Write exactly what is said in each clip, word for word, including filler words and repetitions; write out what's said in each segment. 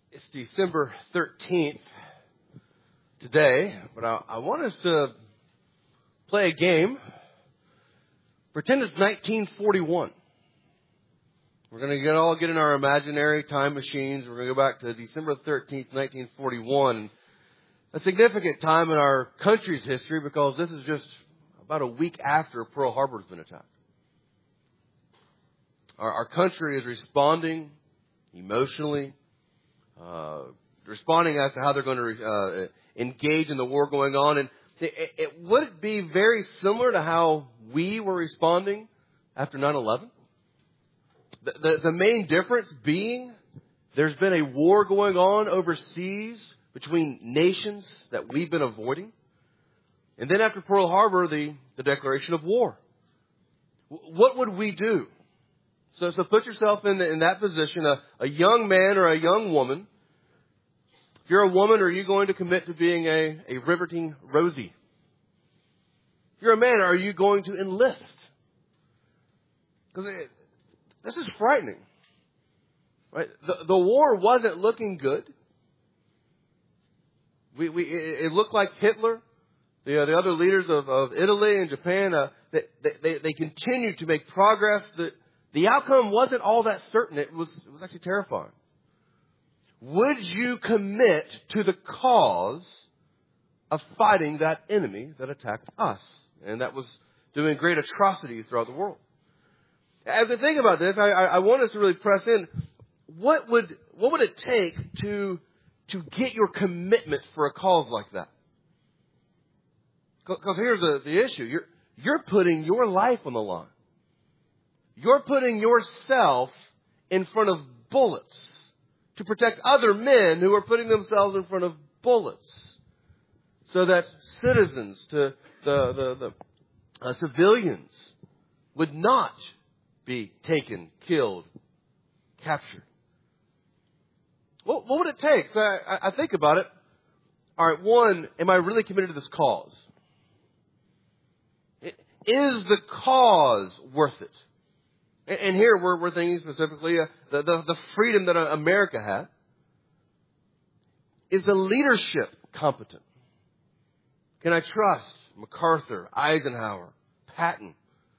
It's December thirteenth today, but I, I want us to play a game. Pretend it's nineteen forty-one. We're going to get all get in our imaginary time machines. We're going to go back to December thirteenth, nineteen forty-one. A significant time in our country's history because this is just about a week after Pearl Harbor has been attacked. Our, our country is responding emotionally, uh, responding as to how they're going to uh, engage in the war going on. And it, it would be very similar to how we were responding after nine eleven. The, the, the main difference being there's been a war going on overseas between nations that we've been avoiding. And then after Pearl Harbor, the, the declaration of war. What would we do? So, so put yourself in, the, in that position, a, a young man or a young woman. If you're a woman, are you going to commit to being a, a riveting Rosie? If you're a man, are you going to enlist? Because this is frightening. Right? The, the war wasn't looking good. We, we, it, it looked like Hitler, the, uh, the other leaders of, of Italy and Japan, uh, they, they, they continued to make progress. The, the outcome wasn't all that certain. It was, it was actually terrifying. Would you commit to the cause of fighting that enemy that attacked us and that was doing great atrocities throughout the world? As we think about this, I, I want us to really press in. What would what would it take to to get your commitment for a cause like that? Because here's the, the issue: you're you're putting your life on the line. You're putting yourself in front of bullets to protect other men who are putting themselves in front of bullets, so that citizens, to the the, the uh, civilians, would not be taken, killed, captured. What, what would it take? So I, I think about it. All right, one, am I really committed to this cause? Is the cause worth it? And, and here we're, we're thinking specifically uh, the, the, the freedom that America had. Is the leadership competent? Can I trust MacArthur, Eisenhower, Patton?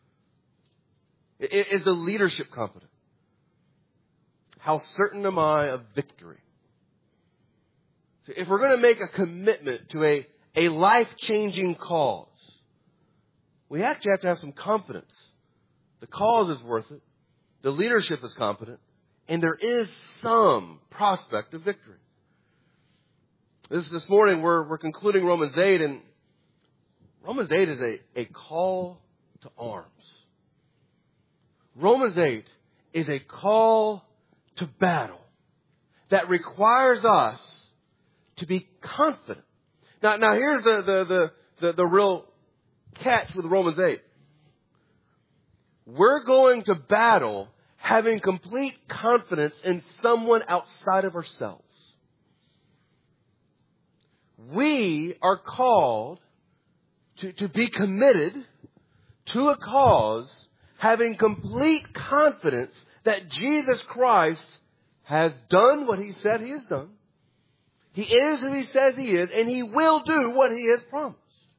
Is the leadership competent? How certain am I of victory? So if we're going to make a commitment to a, a life-changing cause, we actually have to have some confidence. The cause is worth it. The leadership is competent. And there is some prospect of victory. This, this morning we're, we're concluding Romans eight, and Romans eight is a, a call to arms. Romans eight is a call to battle that requires us to be confident. Now, now here's the, the, the, the, the real catch with Romans eight. We're going to battle having complete confidence in someone outside of ourselves. We are called to, to be committed to a cause having complete confidence that Jesus Christ has done what He said He has done. He is who He says He is, and He will do what He has promised.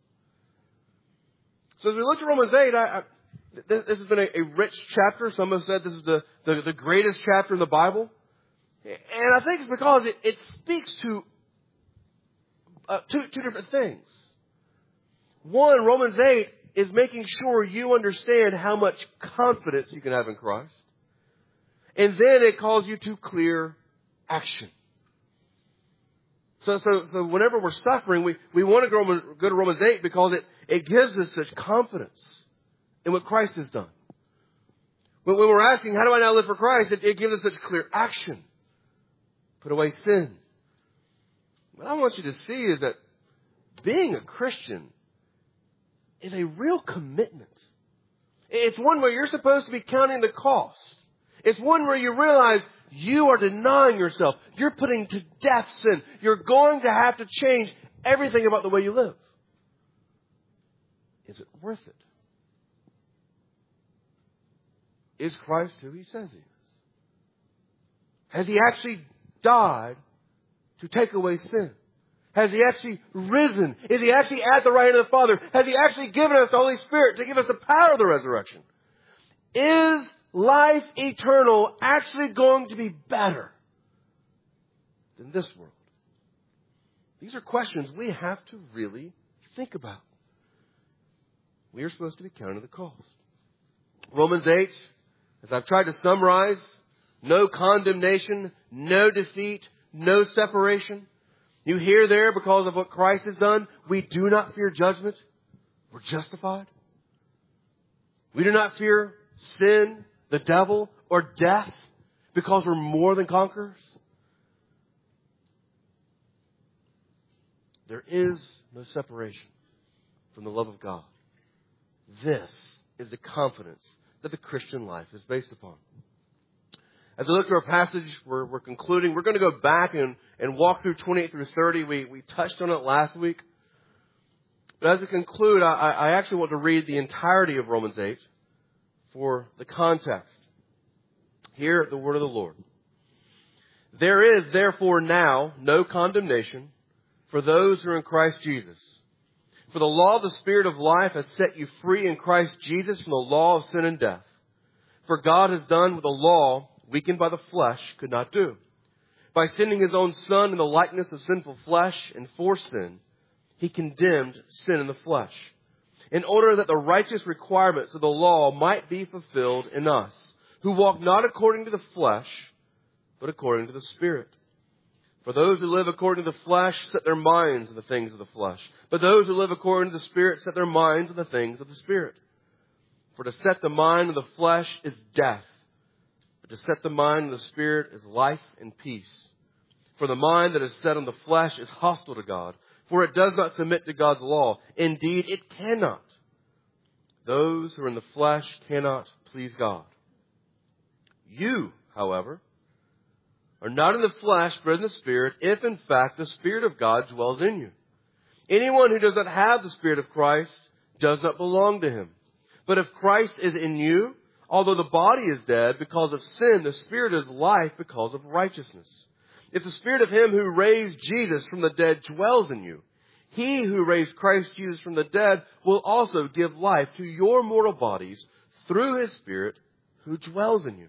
So as we look at Romans eight, I, I, this, this has been a, a rich chapter. Some have said this is the, the, the greatest chapter in the Bible. And I think it's because it, it speaks to uh, two, two different things. One, Romans eight is making sure you understand how much confidence you can have in Christ. And then it calls you to clear action. So, so, so whenever we're suffering, we, we want to go, go to Romans eight because it, it gives us such confidence in what Christ has done. When, when we're asking, how do I now live for Christ? It, it gives us such clear action. Put away sin. What I want you to see is that being a Christian is a real commitment. It's one where you're supposed to be counting the cost. It's one where you realize you are denying yourself. You're putting to death sin. You're going to have to change everything about the way you live. Is it worth it? Is Christ who He says He is? Has He actually died to take away sin? Has He actually risen? Is He actually at the right hand of the Father? Has He actually given us the Holy Spirit to give us the power of the resurrection? Is life eternal actually going to be better than this world? These are questions we have to really think about. We are supposed to be counting the cost. Romans eight, as I've tried to summarize, no condemnation, no defeat, no separation. You hear there, because of what Christ has done, we do not fear judgment. We're justified. We do not fear sin, the devil, or death, because we're more than conquerors. There is no separation from the love of God. This is the confidence that the Christian life is based upon. As we look to our passage, we're, we're concluding. We're going to go back and, and walk through twenty-eight through thirty. We, we touched on it last week. But as we conclude, I, I actually want to read the entirety of Romans eight for the context. Hear the word of the Lord. There is therefore now no condemnation for those who are in Christ Jesus. For the law of the Spirit of life has set you free in Christ Jesus from the law of sin and death. For God has done what the law, weakened by the flesh, could not do. By sending His own Son in the likeness of sinful flesh and for sin, He condemned sin in the flesh, in order that the righteous requirements of the law might be fulfilled in us, who walk not according to the flesh, but according to the Spirit. For those who live according to the flesh set their minds on the things of the flesh. But those who live according to the Spirit set their minds on the things of the Spirit. For to set the mind on the flesh is death. But to set the mind on the Spirit is life and peace. For the mind that is set on the flesh is hostile to God, for it does not submit to God's law. Indeed, it cannot. Those who are in the flesh cannot please God. You, however, are not in the flesh, but in the Spirit, if in fact the Spirit of God dwells in you. Anyone who does not have the Spirit of Christ does not belong to Him. But if Christ is in you, although the body is dead because of sin, the Spirit is life because of righteousness. If the Spirit of Him who raised Jesus from the dead dwells in you, He who raised Christ Jesus from the dead will also give life to your mortal bodies through His Spirit who dwells in you.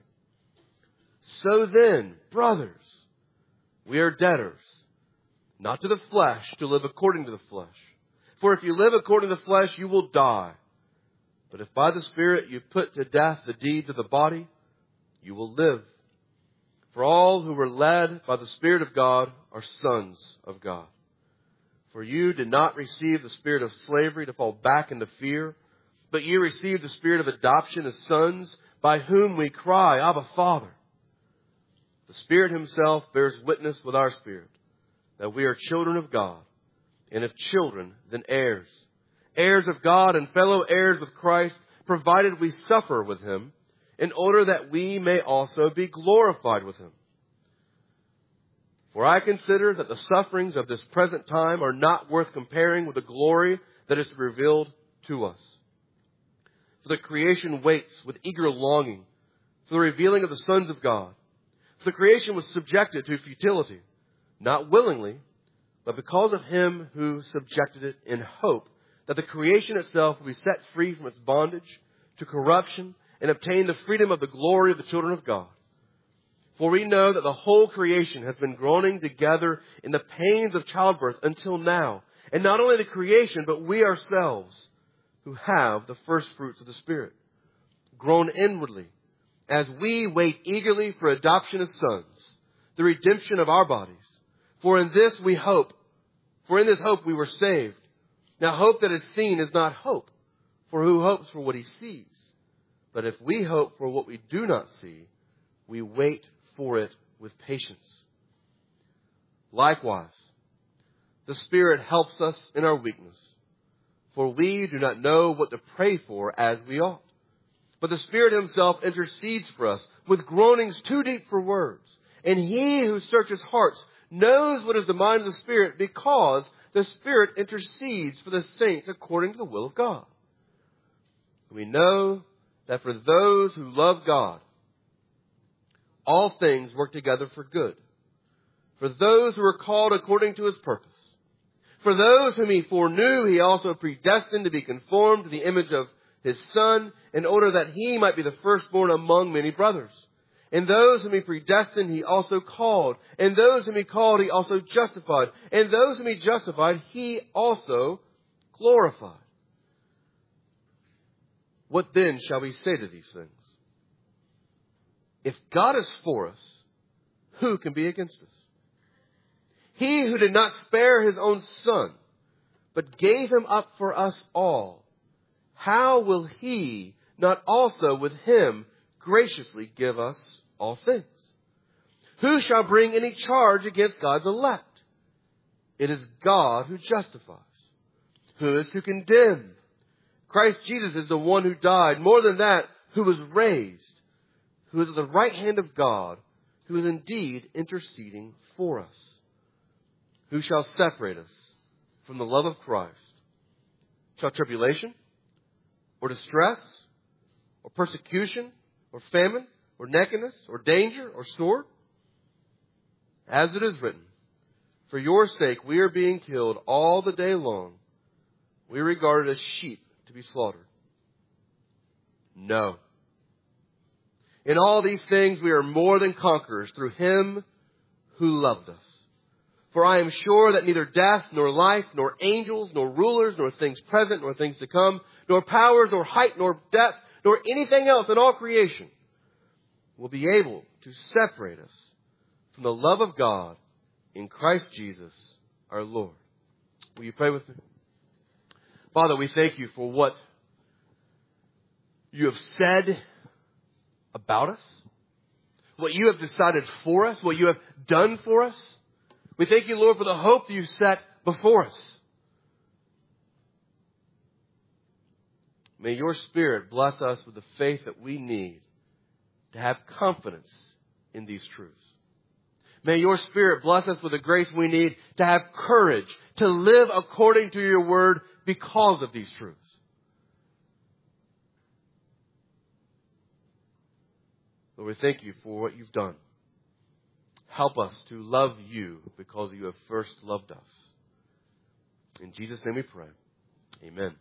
So then, brothers, we are debtors, not to the flesh, to live according to the flesh. For if you live according to the flesh, you will die. But if by the Spirit you put to death the deeds of the body, you will live. For all who were led by the Spirit of God are sons of God. For you did not receive the spirit of slavery to fall back into fear, but you received the Spirit of adoption as sons, by whom we cry, Abba, Father. The Spirit Himself bears witness with our spirit that we are children of God, and if children, then heirs. Heirs of God and fellow heirs with Christ, provided we suffer with Him, in order that we may also be glorified with Him. For I consider that the sufferings of this present time are not worth comparing with the glory that is revealed to us. For the creation waits with eager longing for the revealing of the sons of God. For the creation was subjected to futility, not willingly, but because of Him who subjected it, in hope that the creation itself will be set free from its bondage to corruption and obtain the freedom of the glory of the children of God. For we know that the whole creation has been groaning together in the pains of childbirth until now. And not only the creation, but we ourselves, who have the first fruits of the Spirit, groan inwardly, as we wait eagerly for adoption as sons, the redemption of our bodies. For in this we hope, for in this hope we were saved. Now hope that is seen is not hope, for who hopes for what he sees? But if we hope for what we do not see, we wait for it with patience. Likewise, the Spirit helps us in our weakness, for we do not know what to pray for as we ought. But the Spirit Himself intercedes for us with groanings too deep for words. And He who searches hearts knows what is the mind of the Spirit, because the Spirit intercedes for the saints according to the will of God. We know that for those who love God, all things work together for good, for For those who are called according to his purpose. For those whom he foreknew, he also predestined to be conformed to the image of his Son, in order that he might be the firstborn among many brothers. And those whom he predestined, he also called. And those whom he called, he also justified. And those whom he justified, he also glorified. What then shall we say to these things? If God is for us, who can be against us? He who did not spare his own Son, but gave him up for us all, how will he not also with him graciously give us all things? Who shall bring any charge against God's elect? It is God who justifies. Who is to condemn? Christ Jesus is the one who died, more than that, who was raised, who is at the right hand of God, who is indeed interceding for us. Who shall separate us from the love of Christ? Shall tribulation, or distress, or persecution, or famine, or nakedness, or danger, or sword? As it is written, for your sake we are being killed all the day long. We are regarded as sheep to be slaughtered. No. In all these things we are more than conquerors through him who loved us. For I am sure that neither death, nor life, nor angels, nor rulers, nor things present, nor things to come, nor powers, nor height, nor depth, nor anything else in all creation will be able to separate us from the love of God in Christ Jesus our Lord. Will you pray with me? Father, we thank you for what you have said about us, what you have decided for us, what you have done for us. We thank you, Lord, for the hope that you've set before us. May your Spirit bless us with the faith that we need to have confidence in these truths. May your Spirit bless us with the grace we need to have courage to live according to your word because of these truths. Lord, we thank you for what you've done. Help us to love you because you have first loved us. In Jesus' name we pray. Amen.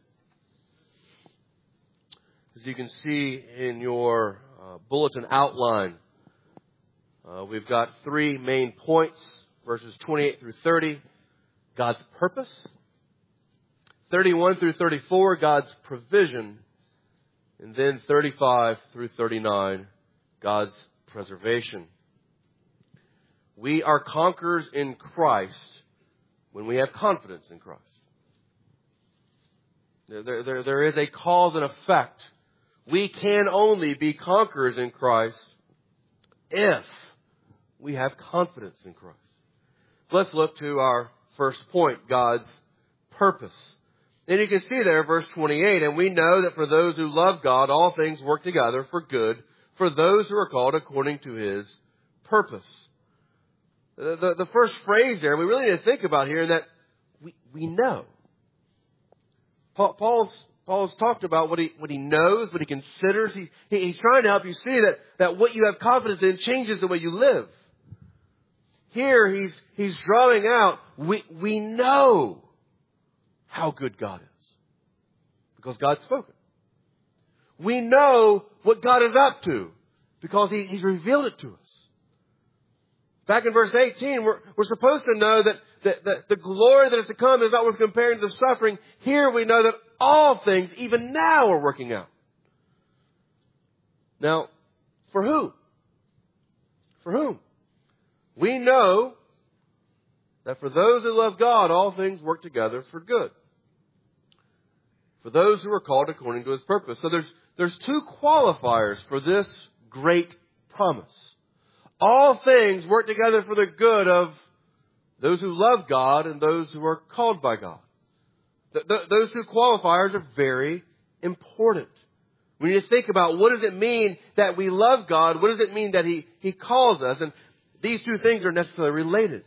As you can see in your uh, bulletin outline, uh, we've got three main points, verses twenty-eight through thirty, God's purpose. thirty-one through thirty-four, God's provision. And then thirty-five through thirty-nine, God's preservation. We are conquerors in Christ when we have confidence in Christ. There, there, there is a cause and effect. We can only be conquerors in Christ if we have confidence in Christ. Let's look to our first point, God's purpose. And you can see there, verse twenty-eight, and we know that for those who love God, all things work together for good, for those who are called according to his purpose. The, the, the first phrase there, we really need to think about here that we, we know. Paul, Paul's, Paul's talked about what he, what he knows, what he considers. He, he, he's trying to help you see that, that what you have confidence in changes the way you live. Here he's, he's drawing out, we, we know how good God is. Because God's spoken. We know what God is up to because he, he's revealed it to us. Back in verse eighteen, we're, we're supposed to know that, that, that the glory that is to come is not worth comparing to the suffering. Here we know that all things, even now, are working out. Now, for who? For whom? We know that for those who love God, all things work together for good. For those who are called according to his purpose. So there's, there's two qualifiers for this great promise. All things work together for the good of those who love God and those who are called by God. Th- th- those two qualifiers are very important. We need to think about what does it mean that we love God? What does it mean that He, He calls us? And these two things are necessarily related.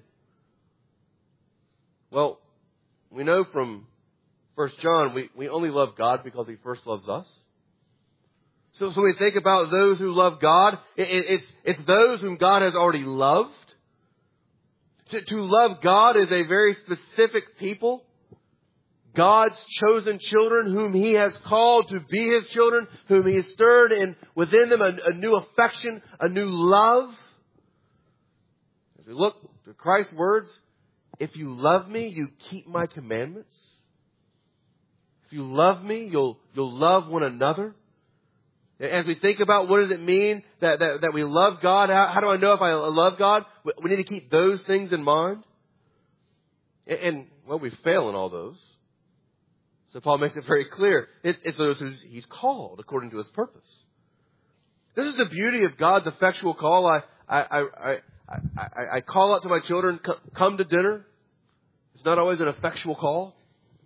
Well, we know from First John, we, we only love God because He first loves us. So, so we think about those who love God. It, it, it's, it's those whom God has already loved. To, to love God is a very specific people. God's chosen children whom He has called to be His children, whom He has stirred in within them a, a new affection, a new love. As we look to Christ's words, if you love me, you keep my commandments. If you love me, you'll you'll love one another. As we think about what does it mean that, that, that we love God, how, how do I know if I love God? We need to keep those things in mind. And, and well, we fail in all those. So Paul makes it very clear. It, it's those who He's called according to His purpose. This is the beauty of God's effectual call. I I I I, I, I call out to my children, come to dinner. It's not always an effectual call.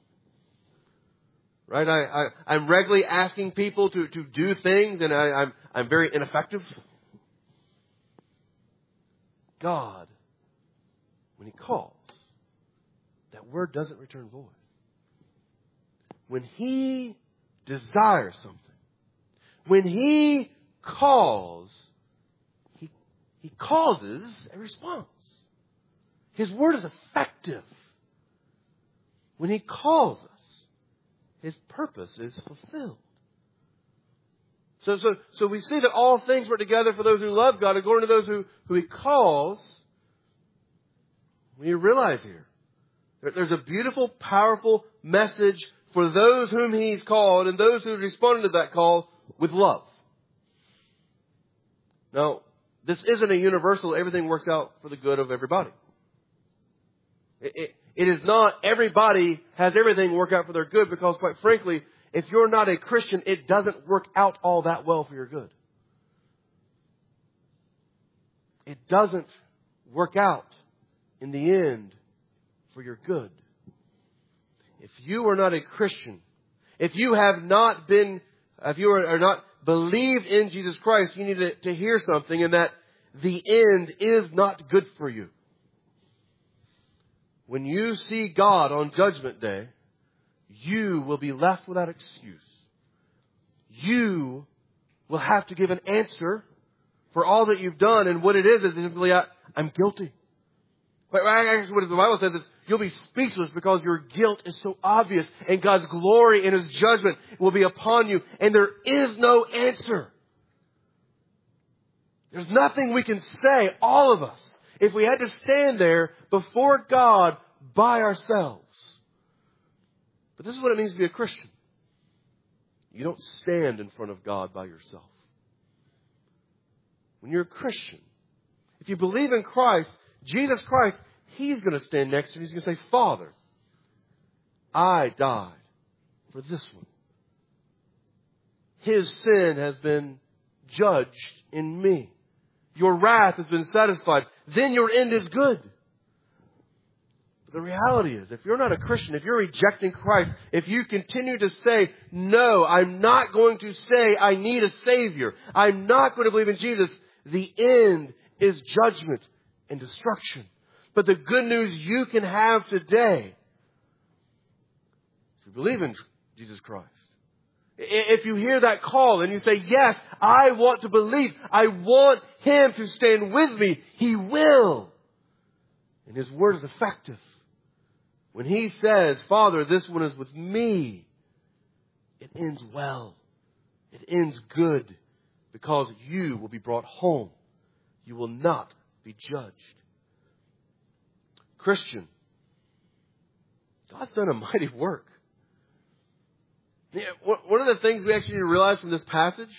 Right? I, I, I'm regularly asking people to, to do things, and I, I'm, I'm very ineffective. God, when He calls, that word doesn't return void. When He desires something, when He calls, He, he causes a response. His word is effective. When He calls us, His purpose is fulfilled. So, so, so we see that all things work together for those who love God, according to those who, who He calls. We realize here that there's a beautiful, powerful message for those whom He's called and those who responded to that call with love. Now, this isn't a universal, everything works out for the good of everybody. It, it, It is not everybody has everything work out for their good, because quite frankly, if you're not a Christian, it doesn't work out all that well for your good. It doesn't work out in the end for your good. If you are not a Christian, if you have not been, if you are, are not believed in Jesus Christ, you need to, to hear something, and that the end is not good for you. When you see God on Judgment Day, you will be left without excuse. You will have to give an answer for all that you've done, and what it is is simply, I'm guilty. But actually, what the Bible says is, you'll be speechless because your guilt is so obvious, and God's glory and His judgment will be upon you, and there is no answer. There's nothing we can say, all of us, if we had to stand there before God by ourselves. But this is what it means to be a Christian. You don't stand in front of God by yourself. When you're a Christian, if you believe in Christ, Jesus Christ, He's going to stand next to you. He's going to say, Father, I died for this one. His sin has been judged in me. Your wrath has been satisfied. Then your end is good. But the reality is, if you're not a Christian, if you're rejecting Christ, if you continue to say, no, I'm not going to say I need a Savior, I'm not going to believe in Jesus, the end is judgment and destruction. But the good news you can have today is to believe in Jesus Christ. If you hear that call and you say, yes, I want to believe, I want Him to stand with me, He will. And His word is effective. When He says, Father, this one is with me, it ends well. It ends good, because you will be brought home. You will not be judged. Christian, God's done a mighty work. Yeah, one of the things we actually need to realize from this passage,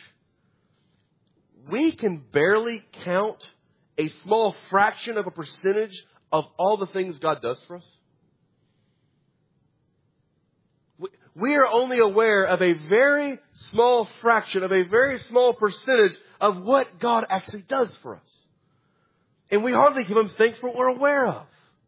we can barely count a small fraction of a percentage of all the things God does for us. We are only aware of a very small fraction, of a very small percentage of what God actually does for us. And we hardly give Him thanks for what we're aware of.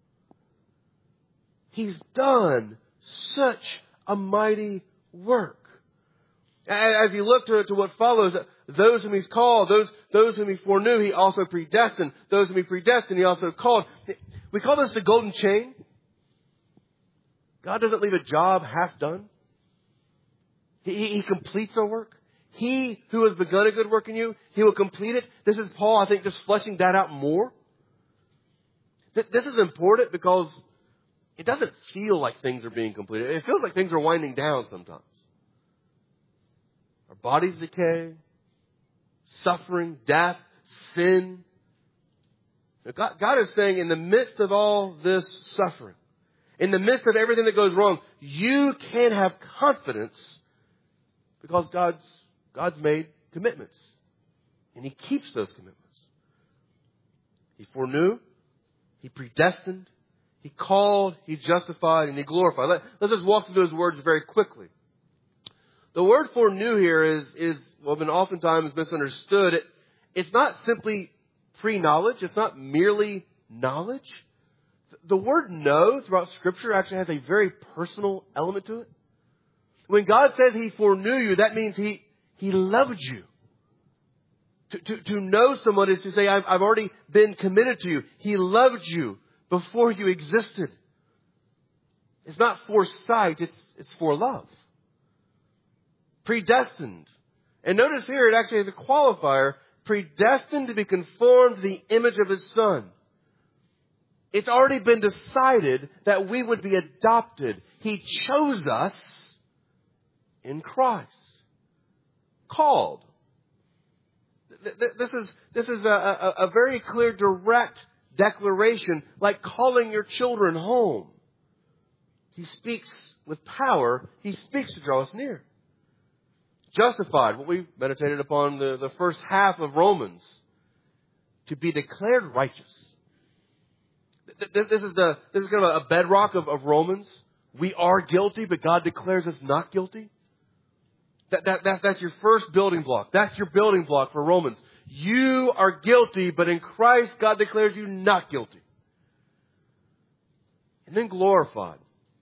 He's done such a mighty work. As you look to, to what follows, those whom He's called, those, those whom He foreknew, He also predestined. Those whom He predestined, He also called. We call this the golden chain. God doesn't leave a job half done. He, he completes our work. He who has begun a good work in you, He will complete it. This is Paul, I think, just fleshing that out more. Th- this is important because it doesn't feel like things are being completed. It feels like things are winding down sometimes. Our bodies decay, suffering, death, sin. God, God is saying in the midst of all this suffering, in the midst of everything that goes wrong, you can have confidence because God's, God's made commitments. And He keeps those commitments. He foreknew, He predestined, He called, He justified, and He glorified. Let, let's just walk through those words very quickly. The word foreknew here is, is well, been oftentimes misunderstood. It, it's not simply pre-knowledge. It's not merely knowledge. The word know throughout Scripture actually has a very personal element to it. When God says He foreknew you, that means He, He loved you. To, to, to know someone is to say, I've, I've already been committed to you. He loved you before you existed. It's not for sight, it's, it's for love. Predestined. And notice here it actually has a qualifier, predestined to be conformed to the image of His Son. It's already been decided that we would be adopted. He chose us in Christ. Called. This is, this is a, a, a very clear, direct declaration, like calling your children home. He speaks with power. He speaks to draw us near. Justified, what we meditated upon the, the first half of Romans, to be declared righteous. This is the this is kind of a bedrock of, of Romans. We are guilty, but God declares us not guilty. That, that, that, that's your first building block. That's your building block for Romans. You are guilty, but in Christ, God declares you not guilty. And then glorified.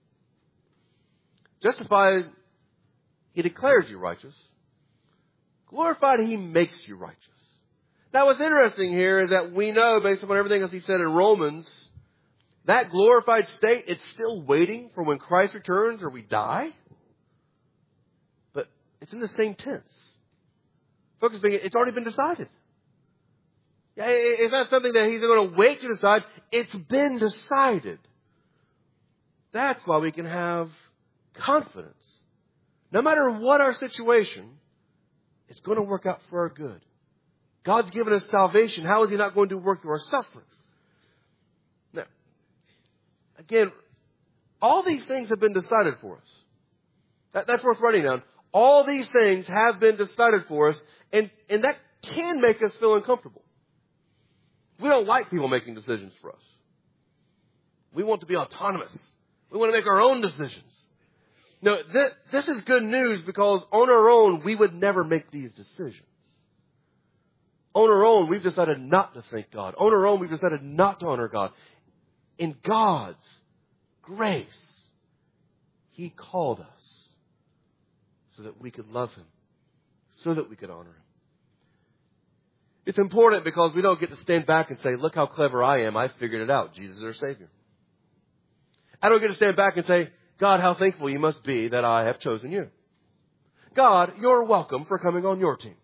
Justified, He declares you righteous. Glorified, He makes you righteous. Now what's interesting here is that we know, based upon everything else He said in Romans, that glorified state, it's still waiting for when Christ returns or we die. But it's in the same tense. Focus being, it's already been decided. Yeah, it's not something that He's going to wait to decide. It's been decided. That's why we can have confidence. No matter what our situation, it's going to work out for our good. God's given us salvation. How is He not going to work through our suffering? Now, again, all these things have been decided for us. That, that's worth writing down. All these things have been decided for us, and, and that can make us feel uncomfortable. We don't like people making decisions for us. We want to be autonomous. We want to make our own decisions. No, this, this is good news because on our own, we would never make these decisions. On our own, we've decided not to thank God. On our own, we've decided not to honor God. In God's grace, He called us so that we could love Him, so that we could honor Him. It's important because we don't get to stand back and say, look how clever I am. I figured it out. Jesus is our Savior. I don't get to stand back and say, God, how thankful you must be that I have chosen you. God, you're welcome for coming on your team.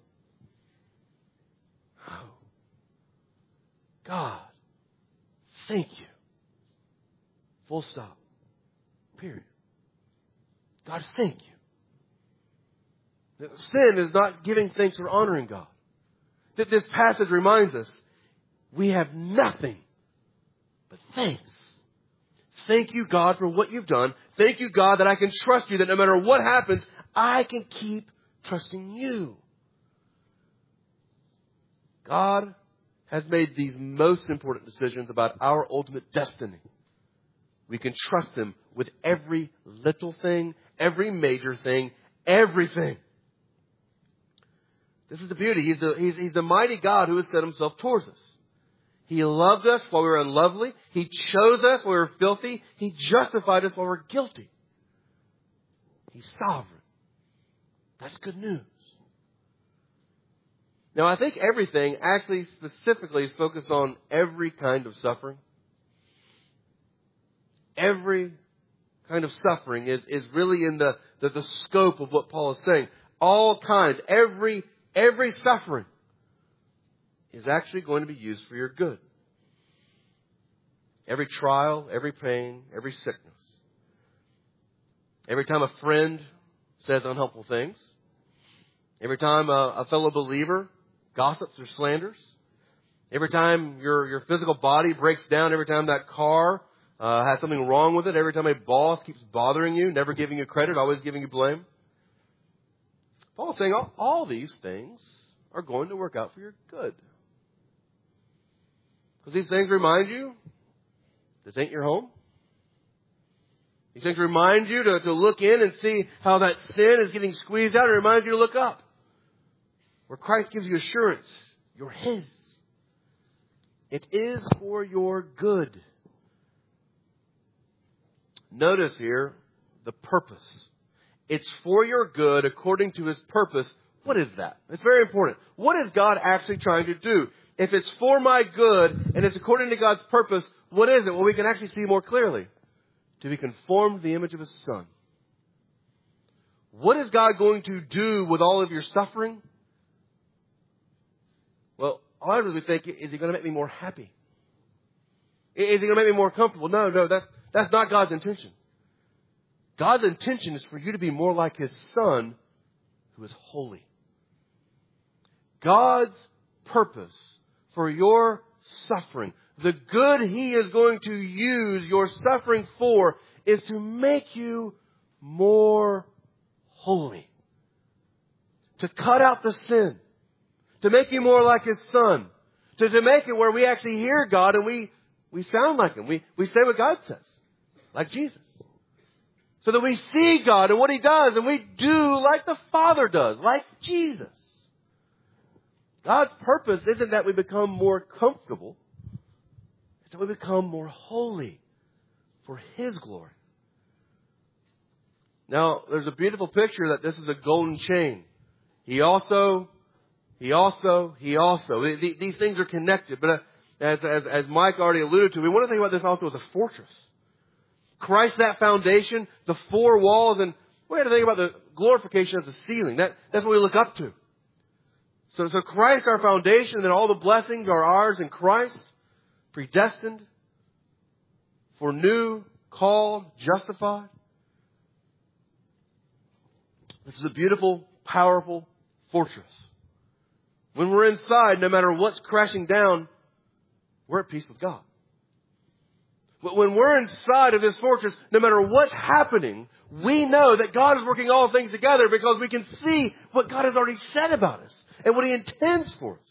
Oh. God, thank you. Full stop. Period. God, thank you. Sin is not giving thanks or honoring God. That this passage reminds us we have nothing but thanks. Thank you, God, for what you've done. Thank you, God, that I can trust you, that no matter what happens, I can keep trusting you. God has made these most important decisions about our ultimate destiny. We can trust Him with every little thing, every major thing, everything. This is the beauty. He's the, he's, he's the mighty God who has set Himself towards us. He loved us while we were unlovely. He chose us while we were filthy. He justified us while we were guilty. He's sovereign. That's good news. Now, I think everything actually specifically is focused on every kind of suffering. Every kind of suffering is, is really in the, the, the scope of what Paul is saying. All kinds, every, every suffering is actually going to be used for your good. every trial, every pain, every sickness. Every time a friend says unhelpful things. Every time a, a fellow believer gossips or slanders. Every time your, your physical body breaks down. Every time that car uh, has something wrong with it. Every time a boss keeps bothering you, never giving you credit, always giving you blame. Paul's saying all, all these things are going to work out for your good. Because these things remind you, this ain't your home. These things remind you to, to look in and see how that sin is getting squeezed out. It reminds you to look up. Where Christ gives you assurance. You're His. It is for your good. Notice here the purpose. It's for your good according to His purpose. What is that? It's very important. What is God actually trying to do? If it's for my good and it's according to God's purpose, what is it? Well, we can actually see more clearly. To be conformed to the image of His Son. What is God going to do with all of your suffering? Well, a lot of us we think, is He going to make me more happy? Is He going to make me more comfortable? No, no, that, that's not God's intention. God's intention is for you to be more like His Son, who is holy. God's purpose for your suffering, the good He is going to use your suffering for, is to make you more holy. To cut out the sin. To make you more like His Son. To, to make it where we actually hear God and we, we sound like Him. We, we say what God says. Like Jesus. So that we see God and what He does and we do like the Father does. Like Jesus. God's purpose isn't that we become more comfortable. It's that we become more holy for His glory. Now, there's a beautiful picture that this is a golden chain. He also, He also, He also. These things are connected. But as, as, as Mike already alluded to, we want to think about this also as a fortress. Christ, that foundation, the four walls, and we have to think about the glorification as the ceiling. That, that's what we look up to. So, so Christ, our foundation, and then all the blessings are ours in Christ. Predestined, foreknew, called, justified. This is a beautiful, powerful fortress. When we're inside, no matter what's crashing down, we're at peace with God. But when we're inside of this fortress, no matter what's happening, we know that God is working all things together because we can see what God has already said about us and what He intends for us.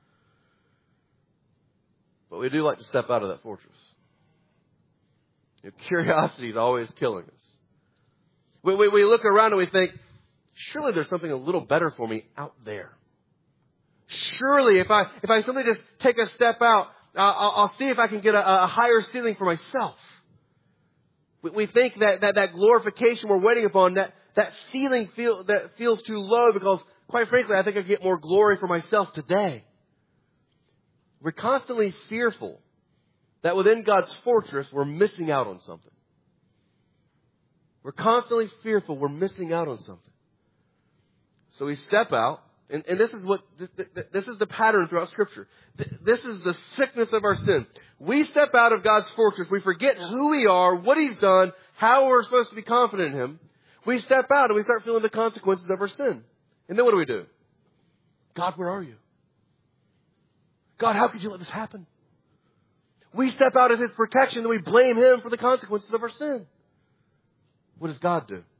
But we do like to step out of that fortress. You know, curiosity is always killing us. We, we, we look around and we think, surely there's something a little better for me out there. Surely if I if I simply just take a step out, I'll, I'll see if I can get a, a higher ceiling for myself. We, we think that, that that glorification we're waiting upon, that, that ceiling feel, that feels too low because, quite frankly, I think I get more glory for myself today. We're constantly fearful that within God's fortress, we're missing out on something. We're constantly fearful we're missing out on something. So we step out, and, and this is what this, this is the pattern throughout Scripture. This is the sickness of our sin. We step out of God's fortress. We forget who we are, what He's done, how we're supposed to be confident in Him. We step out and we start feeling the consequences of our sin. And then what do we do? God, where are you? God, how could you let this happen? We step out of His protection and we blame Him for the consequences of our sin. What does God do?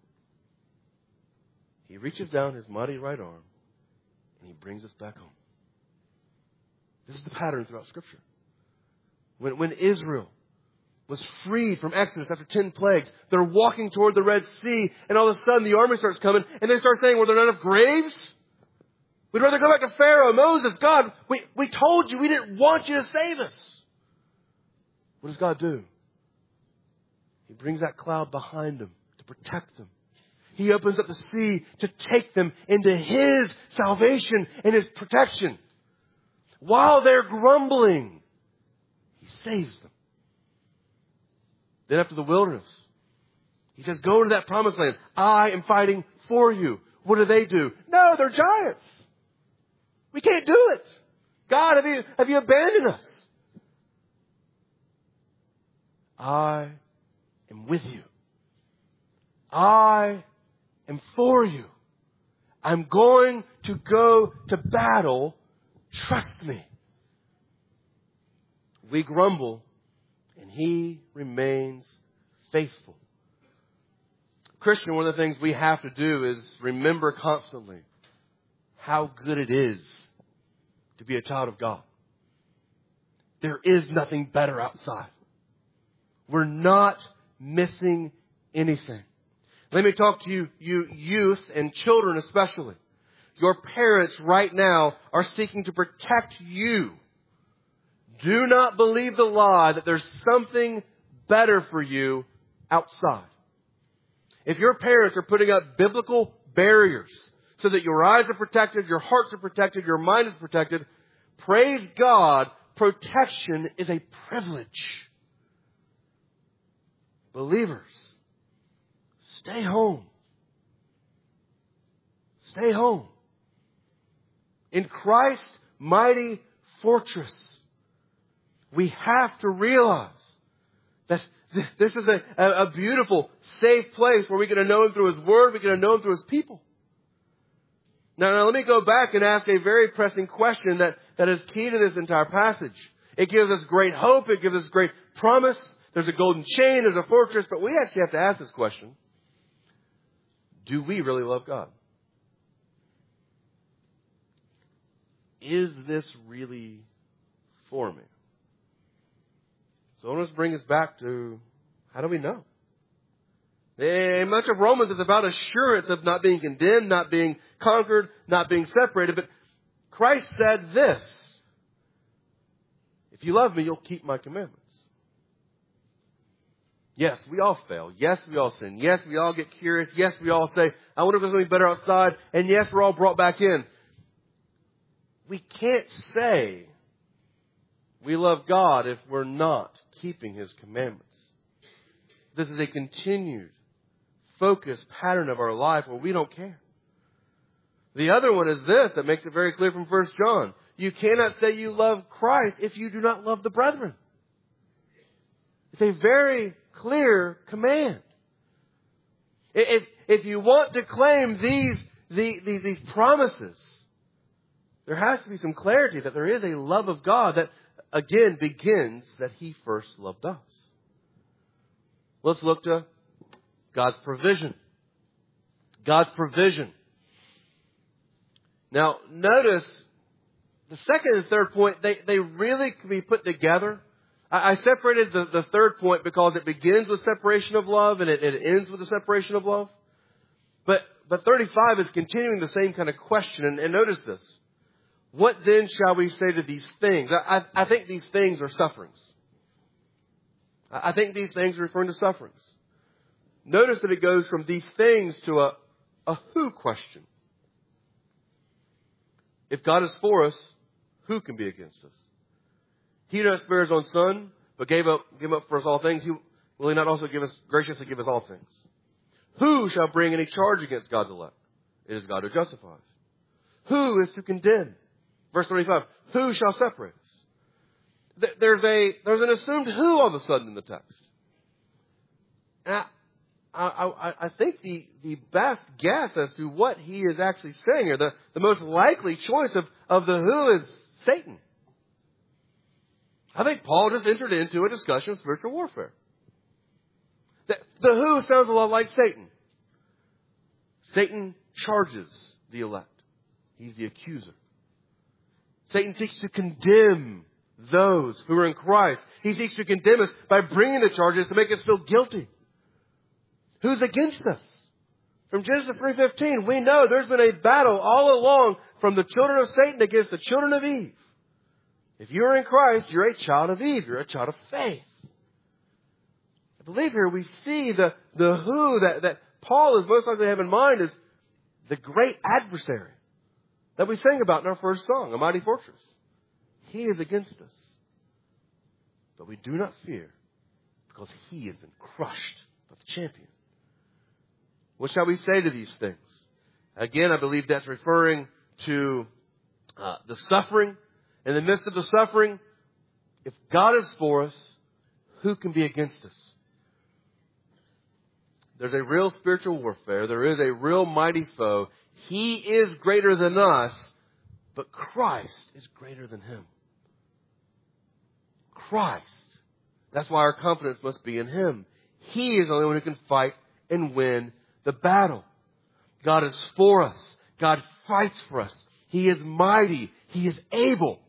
He reaches down His mighty right arm and He brings us back home. This is the pattern throughout Scripture. When, when Israel was freed from Exodus after ten plagues, they're walking toward the Red Sea, and all of a sudden the army starts coming, and they start saying, were there not enough graves? We'd rather go back to Pharaoh, Moses, God, we, we told you we didn't want you to save us. What does God do? He brings that cloud behind them to protect them. He opens up the sea to take them into His salvation and His protection. While they're grumbling, He saves them. Then after the wilderness, He says, go to that promised land. I am fighting for you. What do they do? No, they're giants. We can't do it. God, have you, have you abandoned us? I am with you. I am for you. I'm going to go to battle. Trust me. We grumble, and He remains faithful. Christian, one of the things we have to do is remember constantly how good it is to be a child of God. There is nothing better outside. We're not missing anything. Let me talk to you, you youth and children especially. Your parents right now are seeking to protect you. Do not believe the lie that there's something better for you outside. If your parents are putting up biblical barriers so that your eyes are protected, your hearts are protected, your mind is protected, praise God, protection is a privilege. Believers, stay home. Stay home. In Christ's mighty fortress, we have to realize that this is a, a beautiful, safe place where we get to know Him through His Word, we get to know Him through His people. Now, now let me go back and ask a very pressing question that, that is key to this entire passage. It gives us great hope, it gives us great promise. There's a golden chain, there's a fortress, but we actually have to ask this question. Do we really love God? Is this really for me? So I want to bring us back to, how do we know? And much of Romans is about assurance of not being condemned, not being conquered, not being separated. But Christ said this: if you love me, you'll keep my commandments. Yes, we all fail. Yes, we all sin. Yes, we all get curious. Yes, we all say, I wonder if there's something better outside. And yes, we're all brought back in. We can't say we love God if we're not keeping His commandments. This is a continued, focused pattern of our life where we don't care. The other one is this that makes it very clear from First John. You cannot say you love Christ if you do not love the brethren. It's a very clear command. If, if you want to claim these, these, these, these promises, there has to be some clarity that there is a love of God that, again, begins that He first loved us. Let's look to God's provision. God's provision. Now, notice the second and third point, they, they really can be put together. I, I separated the, the third point because it begins with separation of love and it, it ends with the separation of love. But, but thirty-five is continuing the same kind of question. And, and notice this. What then shall we say to these things? I, I think these things are sufferings. I think these things are referring to sufferings. Notice that it goes from these things to a, a who question. If God is for us, who can be against us? He who not spare His own Son, but gave up, gave up for us all things, He will He not also give us graciously give us all things? Who shall bring any charge against God's elect? It is God who justifies. Who is to condemn? Verse thirty-five, who shall separate us? There's a, there's an assumed who all of a sudden in the text. And I, I, I, I think the, the best guess as to what he is actually saying here, the, the most likely choice of, of the who is Satan. I think Paul just entered into a discussion of spiritual warfare. The, the who sounds a lot like Satan. Satan charges the elect. He's the accuser. Satan seeks to condemn those who are in Christ. He seeks to condemn us by bringing the charges to make us feel guilty. Who's against us? From Genesis three fifteen, we know there's been a battle all along from the children of Satan against the children of Eve. If you're in Christ, you're a child of Eve. You're a child of faith. I believe here we see the, the who that, that Paul is most likely have in mind is the great adversary that we sang about in our first song, A Mighty Fortress. He is against us. But we do not fear because He has been crushed by the champion. What shall we say to these things? Again, I believe that's referring to uh, the suffering. In the midst of the suffering, if God is for us, who can be against us? There's a real spiritual warfare. There is a real mighty foe. He is greater than us, but Christ is greater than him. Christ. That's why our confidence must be in him. He is the only one who can fight and win the battle. God is for us. God fights for us. He is mighty. He is able.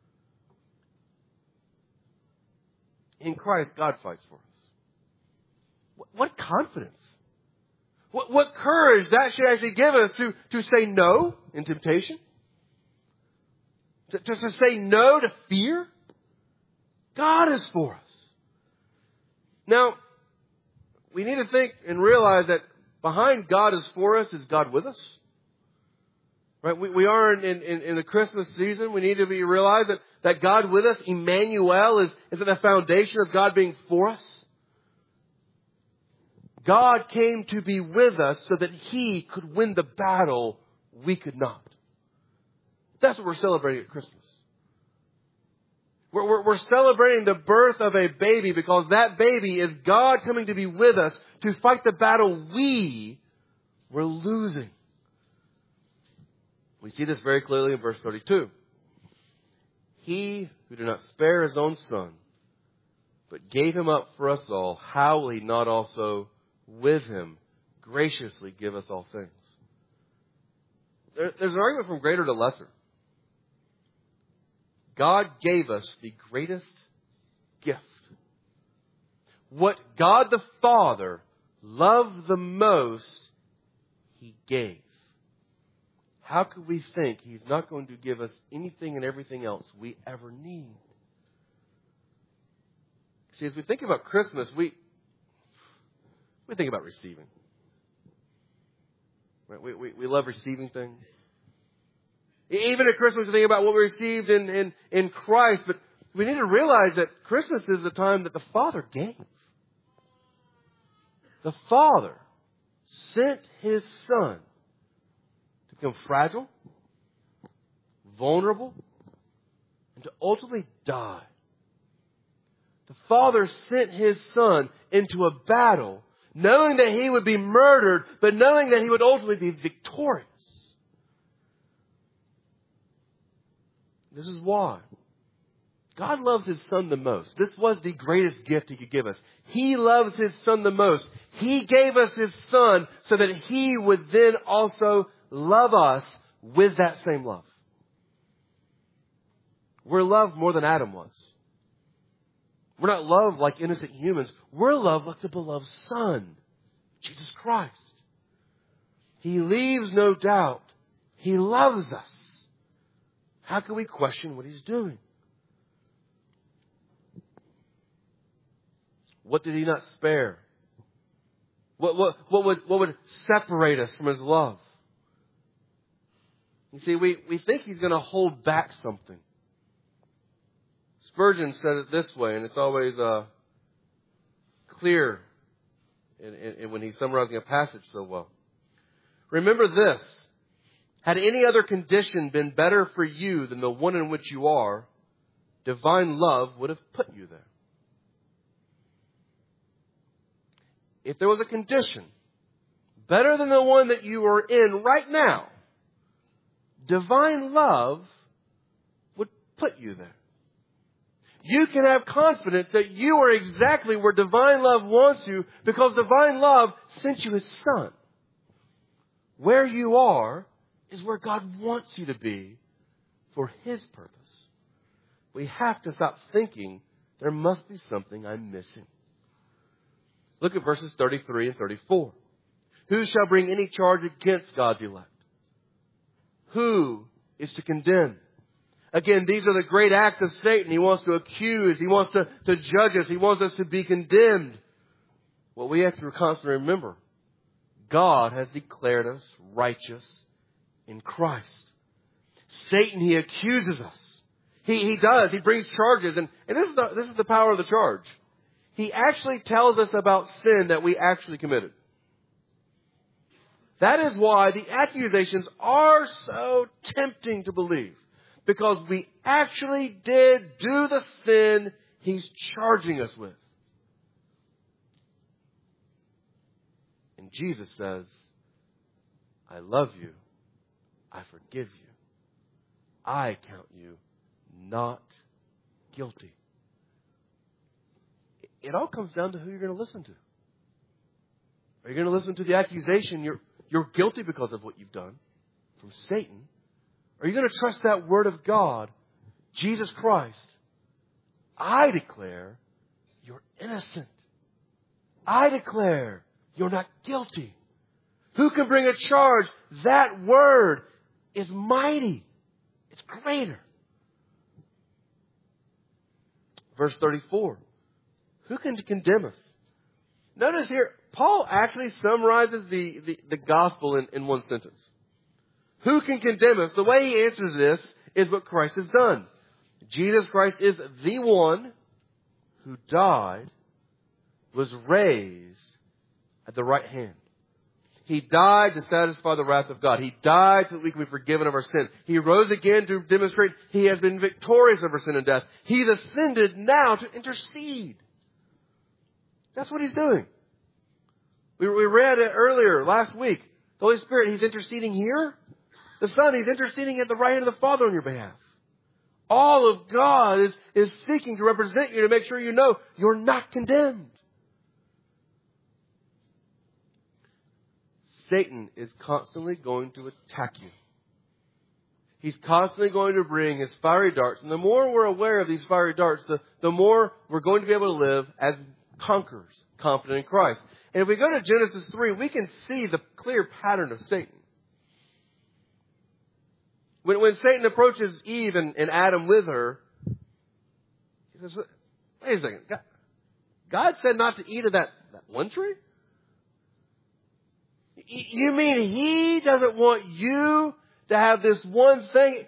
In Christ, God fights for us. What confidence? What, what courage that should actually give us to, to say no in temptation? To, to, to say no to fear? God is for us. Now, we need to think and realize that behind God is for us is God with us. Right? We, we are in, in, in the Christmas season. We need to be realize that, that God with us, Emmanuel, is, is at the foundation of God being for us. God came to be with us so that He could win the battle we could not. That's what we're celebrating at Christmas. We're, we're, we're celebrating the birth of a baby because that baby is God coming to be with us to fight the battle we were losing. We see this very clearly in verse thirty-two. He who did not spare his own son, but gave him up for us all, how will he not also with him graciously give us all things? There, there's an argument from greater to lesser. God gave us the greatest gift. What God the Father loved the most, He gave. How could we think He's not going to give us anything and everything else we ever need? See, as we think about Christmas, we we think about receiving. Right? We, we, we love receiving things. Even at Christmas, we think about what we received in, in, in Christ. But we need to realize that Christmas is the time that the Father gave. The Father sent His Son to become fragile, vulnerable, and to ultimately die. The Father sent His Son into a battle, knowing that He would be murdered, but knowing that He would ultimately be victorious. This is why. God loves His Son the most. This was the greatest gift He could give us. He loves His Son the most. He gave us His Son so that He would then also love us with that same love. We're loved more than Adam was. We're not loved like innocent humans. We're loved like the beloved Son, Jesus Christ. He leaves no doubt. He loves us. How can we question what He's doing? What did He not spare? What, what, what, would, what would separate us from His love? You see, we, we think He's going to hold back something. Spurgeon said it this way, and it's always uh, clear in, in, in when he's summarizing a passage so well. Remember this. Had any other condition been better for you than the one in which you are, divine love would have put you there. If there was a condition better than the one that you are in right now, divine love would put you there. You can have confidence that you are exactly where divine love wants you because divine love sent you His Son. Where you are is where God wants you to be for His purpose. We have to stop thinking there must be something I'm missing. Look at verses thirty-three and thirty-four. Who shall bring any charge against God's elect? Who is to condemn? Again, these are the great acts of Satan. He wants to accuse. He wants to, to judge us. He wants us to be condemned. What we have to constantly remember, God has declared us righteous in Christ. Satan, he accuses us. He, he does. He brings charges. And, and this is the, this is the power of the charge. He actually tells us about sin that we actually committed. That is why the accusations are so tempting to believe. Because we actually did do the sin He's charging us with. Jesus says, I love you. I forgive you. I count you not guilty. It all comes down to who you're going to listen to. Are you going to listen to the accusation you're, you're guilty because of what you've done from Satan? Are you going to trust that word of God, Jesus Christ? I declare you're innocent. I declare you're not guilty. Who can bring a charge? That word is mighty. It's greater. Verse thirty-four. Who can condemn us? Notice here, Paul actually summarizes the, the, the gospel in, in one sentence. Who can condemn us? The way he answers this is what Christ has done. Jesus Christ is the one who died, was raised at the right hand. He died to satisfy the wrath of God. He died so that we can be forgiven of our sin. He rose again to demonstrate He has been victorious over sin and death. He's ascended now to intercede. That's what He's doing. We, we read it earlier last week. The Holy Spirit, He's interceding here. The Son, He's interceding at the right hand of the Father on your behalf. All of God is, is seeking to represent you to make sure you know you're not condemned. Satan is constantly going to attack you. He's constantly going to bring his fiery darts. And the more we're aware of these fiery darts, the, the more we're going to be able to live as conquerors, confident in Christ. And if we go to Genesis three, we can see the clear pattern of Satan. When, when Satan approaches Eve and, and Adam with her, he says, wait a second. God, God said not to eat of that, that one tree? You mean He doesn't want you to have this one thing?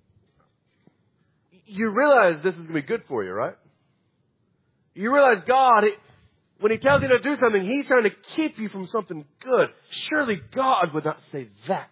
You realize this is going to be good for you, right? You realize God, when He tells you to do something, He's trying to keep you from something good. Surely God would not say that.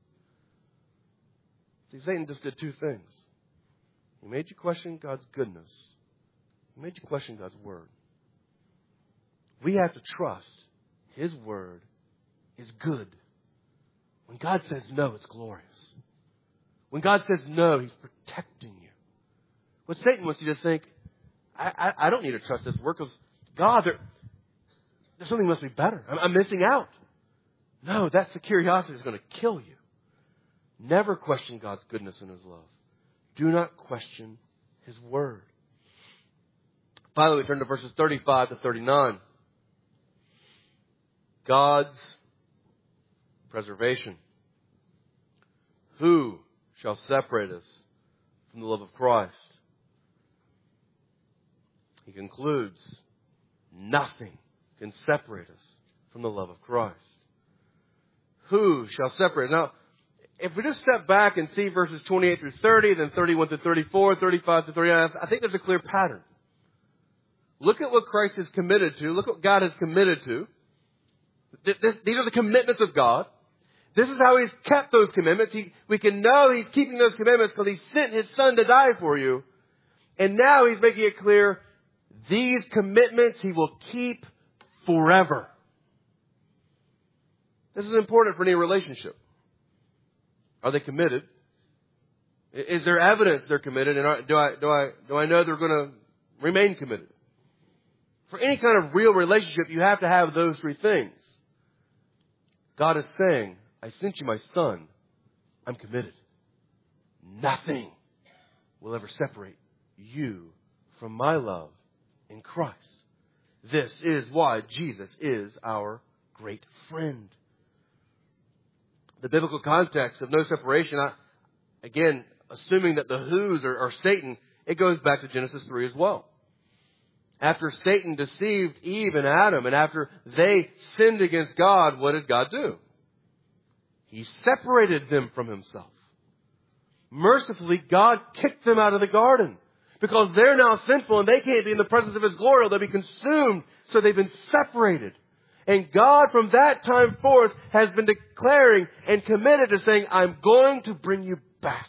See, Satan just did two things. He made you question God's goodness. He made you question God's word. We have to trust His word is good. When God says no, it's glorious. When God says no, He's protecting you. What Satan wants you to think, I, I, I don't need to trust this word because God, there, there's something must be better. I'm, I'm missing out. No, that's the curiosity that's going to kill you. Never question God's goodness and His love. Do not question His word. Finally, we turn to verses thirty-five to thirty-nine. God's preservation. Who shall separate us from the love of Christ? He concludes, nothing can separate us from the love of Christ. Who shall separate? Now, if we just step back and see verses twenty-eight through thirty, then thirty-one to thirty-four, thirty-five to thirty-nine, I think there's a clear pattern. Look at what Christ is committed to. Look what God is committed to. This, these are the commitments of God. This is how He's kept those commitments. He, we can know He's keeping those commitments because He sent His Son to die for you. And now He's making it clear, these commitments He will keep forever. This is important for any relationship. Are they committed? Is there evidence they're committed? And do I, do I, do I know they're going to remain committed? For any kind of real relationship, you have to have those three things. God is saying, I sent you my Son. I'm committed. Nothing will ever separate you from my love in Christ. This is why Jesus is our great friend. The biblical context of no separation, I, again, assuming that the who's are, are Satan, it goes back to Genesis three as well. After Satan deceived Eve and Adam, and after they sinned against God, what did God do? He separated them from Himself. Mercifully, God kicked them out of the garden because they're now sinful and they can't be in the presence of His glory or they'll be consumed. So they've been separated. And God from that time forth has been declaring and committed to saying, I'm going to bring you back.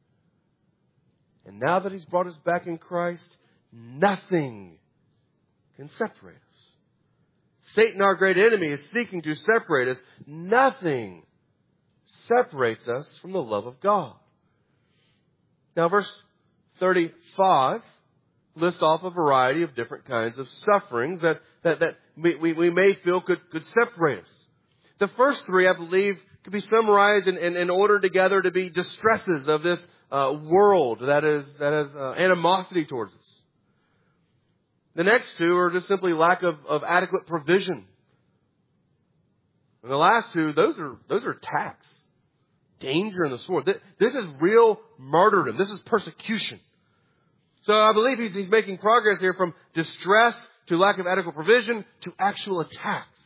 And now that He's brought us back in Christ, nothing can separate us. Satan, our great enemy, is seeking to separate us. Nothing separates us from the love of God. Now, verse thirty-five lists off a variety of different kinds of sufferings that, that, that we, we, we may feel could, could separate us. The first three, I believe, could be summarized and, and, and ordered together to be distresses of this uh, world that is that has uh, animosity towards us. The next two are just simply lack of, of adequate provision. And the last two, those are those are attacks, danger and the sword. This is real martyrdom. This is persecution. So I believe he's, he's making progress here from distress to lack of adequate provision to actual attacks.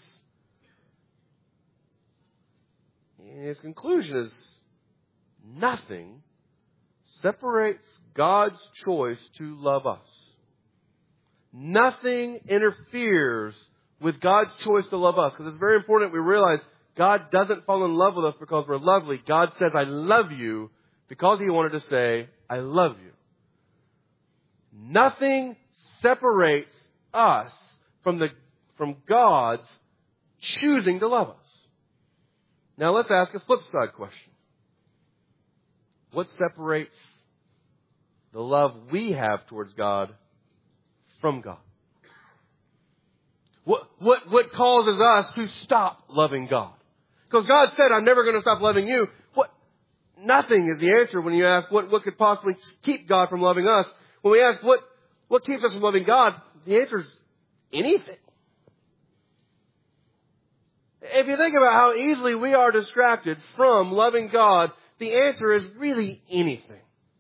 And his conclusion is nothing separates God's choice to love us. Nothing interferes with God's choice to love us. Because it's very important we realize God doesn't fall in love with us because we're lovely. God says, I love you, because He wanted to say, I love you. Nothing separates us from the from God's choosing to love us. Now let's ask a flip side question. What separates the love we have towards God from God? What, what, what causes us to stop loving God? Because God said, I'm never going to stop loving you. What? Nothing is the answer when you ask what, what could possibly keep God from loving us. When we ask what, what keeps us from loving God, the answer is anything. If you think about how easily we are distracted from loving God, the answer is really anything.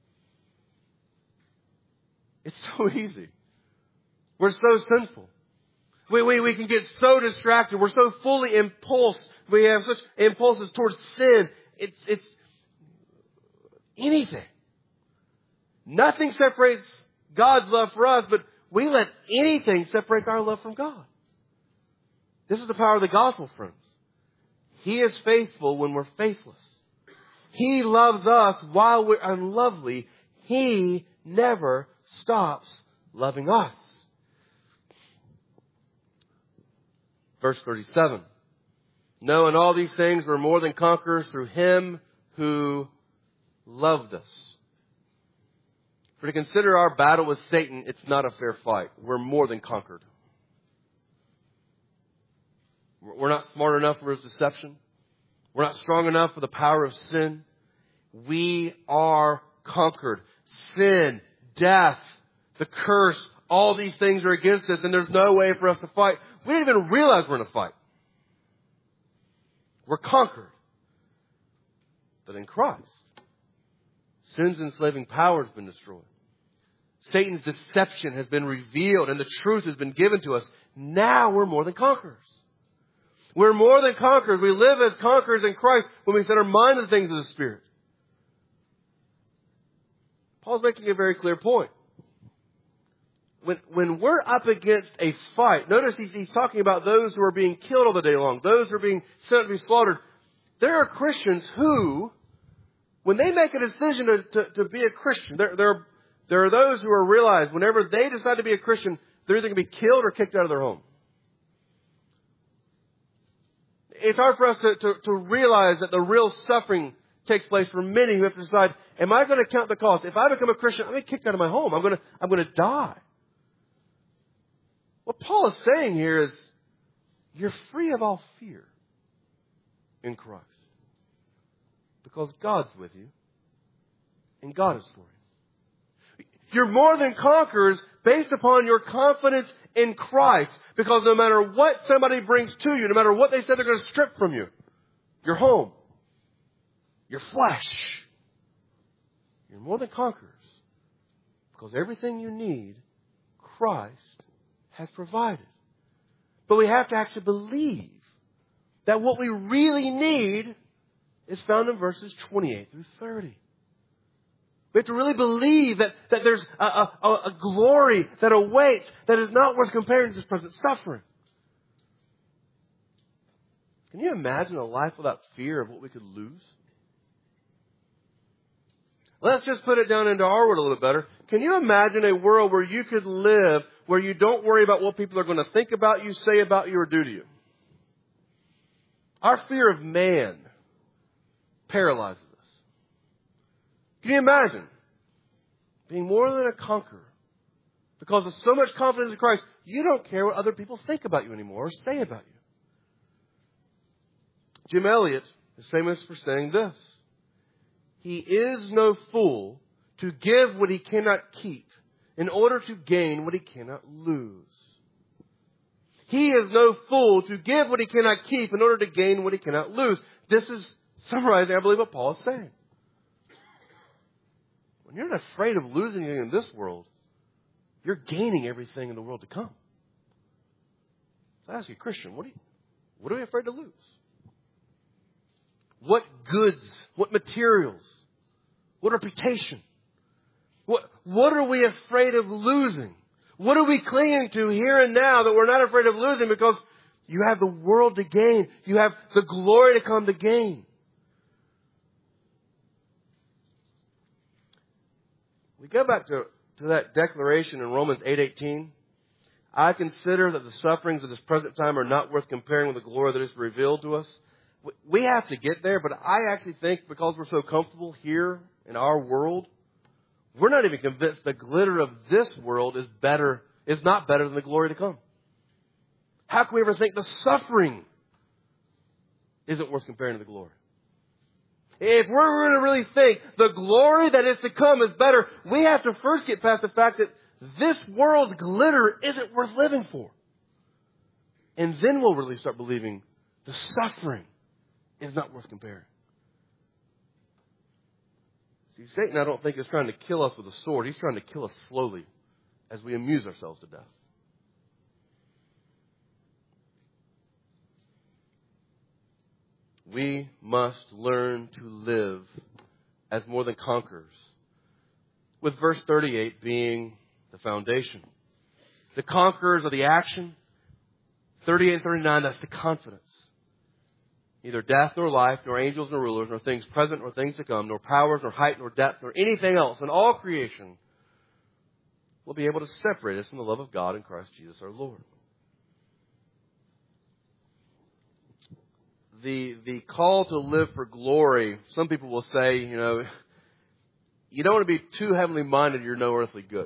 It's so easy. We're so sinful. We, we, we can get so distracted. We're so fully impulsed. We have such impulses towards sin. It's, it's anything. Nothing separates God's love for us, but we let anything separate our love from God. This is the power of the gospel, friends. He is faithful when we're faithless. He loves us while we're unlovely. He never stops loving us. Verse thirty-seven. No, in all these things we're more than conquerors through Him who loved us. For to consider our battle with Satan, it's not a fair fight. We're more than conquered. We're not smart enough for his deception. We're not strong enough for the power of sin. We are conquered. Sin, death, the curse, all these things are against us, and there's no way for us to fight. We didn't even realize we're in a fight. We're conquered. But in Christ, sin's enslaving power has been destroyed. Satan's deception has been revealed, and the truth has been given to us. Now we're more than conquerors. We're more than conquerors. We live as conquerors in Christ when we set our mind on the things of the Spirit. Paul's making a very clear point. When, when we're up against a fight, notice he's, he's talking about those who are being killed all the day long, those who are being sent to be slaughtered. There are Christians who, when they make a decision to, to, to be a Christian, there, there, there are those who are realized whenever they decide to be a Christian, they're either going to be killed or kicked out of their home. It's hard for us to, to, to realize that the real suffering takes place for many who have to decide, am I going to count the cost? If I become a Christian, I'm going to be kicked out of my home. I'm going to, I'm going to die. What Paul is saying here is, you're free of all fear in Christ. Because God's with you. And God is for you. You're more than conquerors based upon your confidence in Christ. Because no matter what somebody brings to you, no matter what they say they're going to strip from you, your home, your flesh, you're more than conquerors. Because everything you need, Christ has provided. But we have to actually believe that what we really need is found in verses twenty-eight through thirty. We have to really believe that, that there's a, a, a glory that awaits that is not worth comparing to this present suffering. Can you imagine a life without fear of what we could lose? Let's just put it down into our world a little better. Can you imagine a world where you could live where you don't worry about what people are going to think about you, say about you, or do to you. Our fear of man paralyzes us. Can you imagine being more than a conqueror because of so much confidence in Christ, you don't care what other people think about you anymore or say about you? Jim Elliot is famous for saying this: he is no fool to give what he cannot keep in order to gain what he cannot lose. He is no fool to give what he cannot keep in order to gain what he cannot lose. This is summarizing, I believe, what Paul is saying. When you're not afraid of losing anything in this world, you're gaining everything in the world to come. So I ask you, Christian, what are, you, what are we afraid to lose? What goods, what materials, what reputation? What, what are we afraid of losing? What are we clinging to here and now that we're not afraid of losing because you have the world to gain? You have the glory to come to gain. We go back to, to that declaration in Romans eight eighteen. I consider that the sufferings of this present time are not worth comparing with the glory that is revealed to us. We have to get there, but I actually think because we're so comfortable here in our world, we're not even convinced the glitter of this world is better, is not better than the glory to come. How can we ever think the suffering isn't worth comparing to the glory? If we're going to really think the glory that is to come is better, we have to first get past the fact that this world's glitter isn't worth living for. And then we'll really start believing the suffering is not worth comparing. See, Satan, I don't think, is trying to kill us with a sword. He's trying to kill us slowly as we amuse ourselves to death. We must learn to live as more than conquerors, with verse thirty-eight being the foundation. The conquerors are the action. thirty-eight and thirty-nine, that's the confidence. Neither death nor life, nor angels nor rulers, nor things present nor things to come, nor powers, nor height, nor depth, nor anything else in all creation will be able to separate us from the love of God in Christ Jesus our Lord. The, the call to live for glory, some people will say, you know, you don't want to be too heavenly minded, you're no earthly good.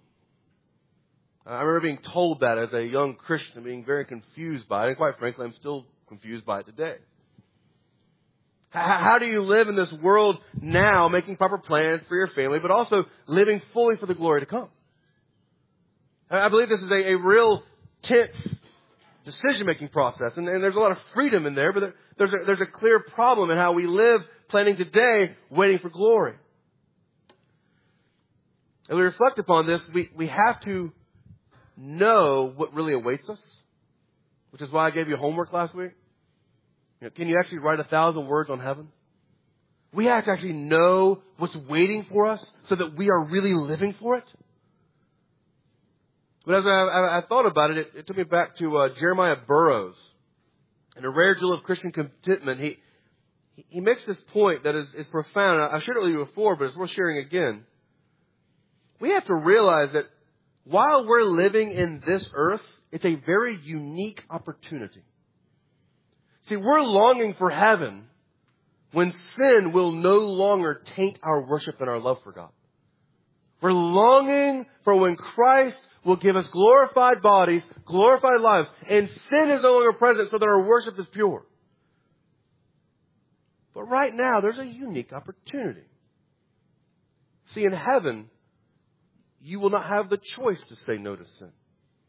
I remember being told that as a young Christian, being very confused by it, and quite frankly, I'm still confused by it today. How do you live in this world now, making proper plans for your family, but also living fully for the glory to come? I believe this is a, a real tense decision-making process, and, and there's a lot of freedom in there, but there, there's, a, there's a clear problem in how we live, planning today, waiting for glory. As we reflect upon this, we, we have to know what really awaits us, which is why I gave you homework last week. You know, can you actually write a thousand words on heaven? We have to actually know what's waiting for us so that we are really living for it. But as I, I, I thought about it, it, it took me back to uh, Jeremiah Burroughs. In A Rare Jewel of Christian Contentment, he he makes this point that is, is profound. I shared it with you before, but it's worth sharing again. We have to realize that while we're living in this earth, it's a very unique opportunity. See, we're longing for heaven when sin will no longer taint our worship and our love for God. We're longing for when Christ will give us glorified bodies, glorified lives, and sin is no longer present so that our worship is pure. But right now, there's a unique opportunity. See, in heaven, you will not have the choice to say no to sin.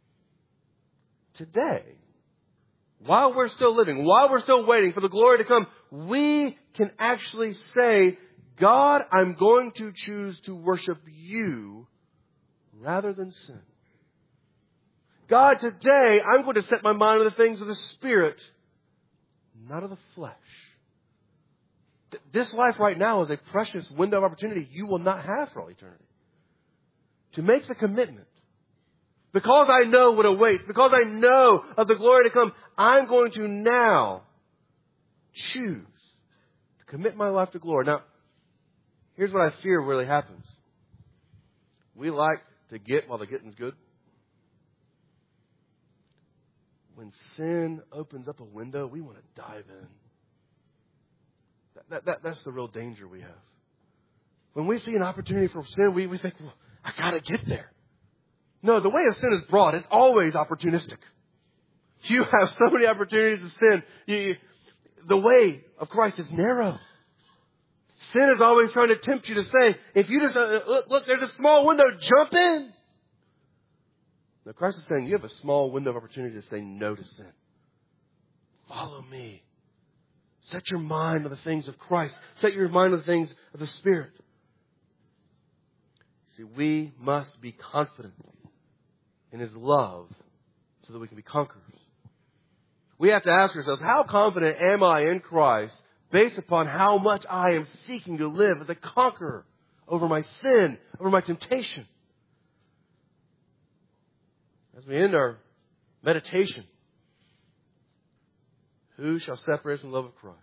Today, while we're still living, while we're still waiting for the glory to come, we can actually say, God, I'm going to choose to worship you rather than sin. God, today, I'm going to set my mind on the things of the Spirit, not of the flesh. This life right now is a precious window of opportunity you will not have for all eternity. To make the commitment, because I know what awaits, because I know of the glory to come, I'm going to now choose to commit my life to glory. Now, here's what I fear really happens. We like to get while the getting's good. when sin opens up a window, we want to dive in. That, that, that, that's the real danger we have. When we see an opportunity for sin, we, we think, well, I got to get there. No, the way of sin is broad. It's always opportunistic. You have so many opportunities to sin. You, the way of Christ is narrow. Sin is always trying to tempt you to say, if you just, uh, look, look, there's a small window, jump in. Now Christ is saying you have a small window of opportunity to say no to sin. Follow me. Set your mind on the things of Christ. Set your mind on the things of the Spirit. See, we must be confident in His love so that we can be conquerors. We have to ask ourselves, how confident am I in Christ based upon how much I am seeking to live as a conqueror over my sin, over my temptation? As we end our meditation, who shall separate us from the love of Christ?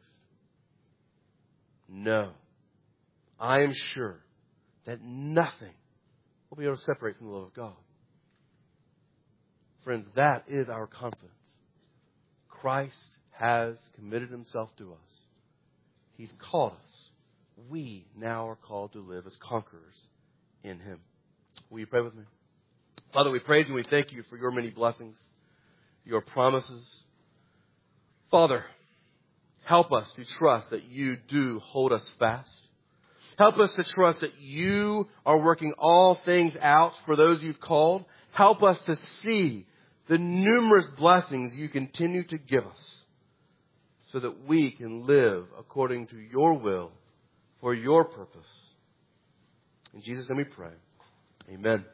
No. I am sure that nothing will be able to separate from the love of God. Friends, that is our confidence. Christ has committed Himself to us. He's called us. We now are called to live as conquerors in Him. Will you pray with me? Father, we praise you and we thank you for your many blessings, your promises. Father, help us to trust that you do hold us fast. Help us to trust that you are working all things out for those you've called. Help us to see the numerous blessings you continue to give us so that we can live according to your will for your purpose. In Jesus' name we pray. Amen.